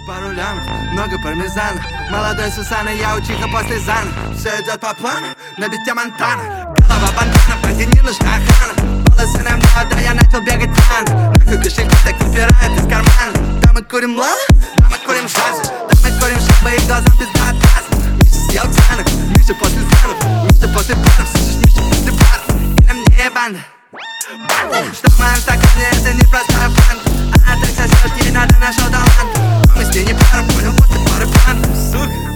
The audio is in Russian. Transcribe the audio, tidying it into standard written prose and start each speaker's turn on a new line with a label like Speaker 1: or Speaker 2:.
Speaker 1: Пару лямов, много пармезана. Молодой Сусана, я учиха после Зана. Все идет по плану, на бите Монтана. Голова бандана, вроде не нужна охрана. Волосы на мне, да я начал бегать рано. Нахуй кошельки так выпирает из кармана. Да мы курим лала, да мы курим шазу. Да мы курим шабы и глазам пизда отказа. Миша съел цанок, Миша после занов. Миша после баров, слышишь, Миша после баров. И на мне банда. Что в моем стакане, это не простая фанта. Она так сосет, ей надо нашел талант. Мы с ней не пара, понял, после пары план. Сука.